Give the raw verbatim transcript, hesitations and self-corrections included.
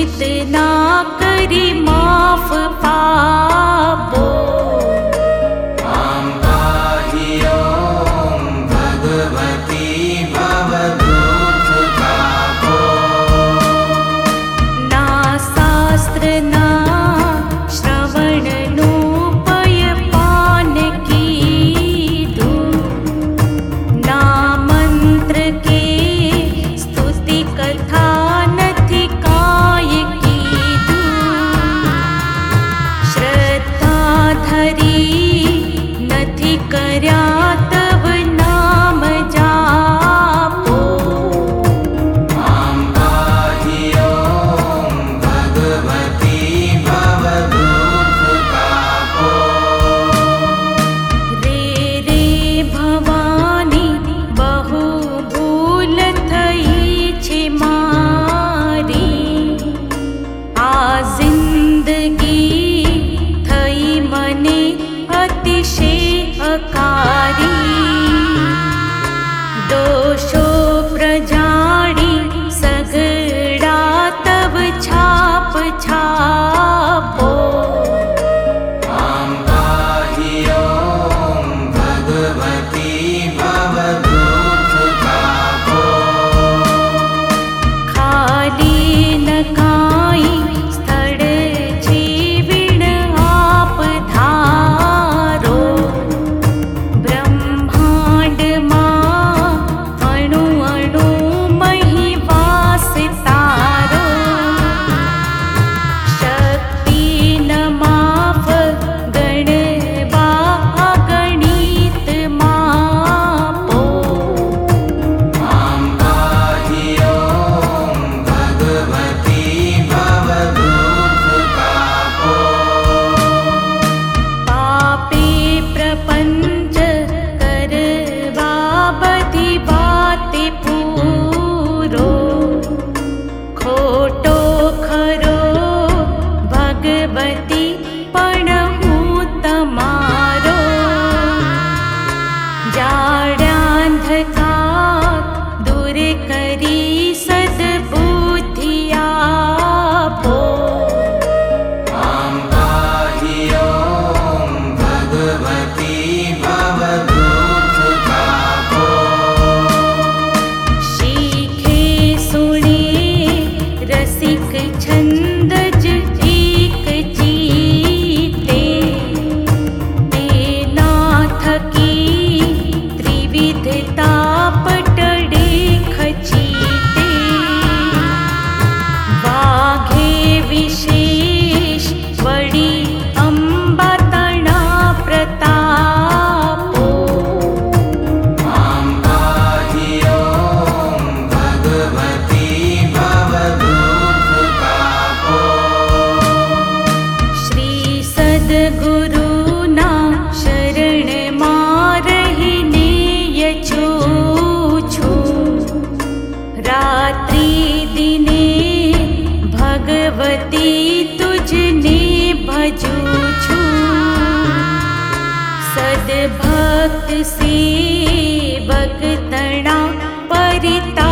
दूषित ना करी माफ पापो। मां पाहि ॐ भगवती भवदुःखतापो। ना शास्त्र ना श्रवण नोपय पान कीधु, ना मंत्र के स्तुति कथा नथी काय कीधु। श्रद्धा धरी नथी कर्या तव नाम जापो। मां पाहि ॐ भगवती भवदुःखतापो। रे रे भवानी बहु भूल थई छे मारी, आ जिंदगी थई मने अतिशय अकारी। दोषो प्रजाड़ी सगड़ा तब छाप छापो। मां पाहि ॐ भगवती भवदुःखतापो। खाली न काई स्थळ जीविण आप धारो। ब्रह्मांड मा अणु अणु मही वास तारो। शक्ति न माफ गणवा अगणित मापो। मां पाहि ॐ भगवती भवदुःखतापो। पापे प्रपंच करवा बधी वाते पूरो। खोटो खरो भगवती पण हूँ तमारो। जाड्यांधकार दूर करी सद्बुद्धि आपो। मां पाहि ॐ भगवती भवदुःखतापो। शीखे सुने रसिक छंदज एक जीते। तेना थकी त्रिविधता पटड़े खचीते। वाघे विशेष वड़ी अंबा तणा प्रतापो। मां पाहि ॐ भगवती भवदुःखतापो। श्री सद्गुरुना शरण मारहिने यचू छू। रात्रि दिने भगवती तुझने भजू छू। सद्भक्त सेवक तणा परिता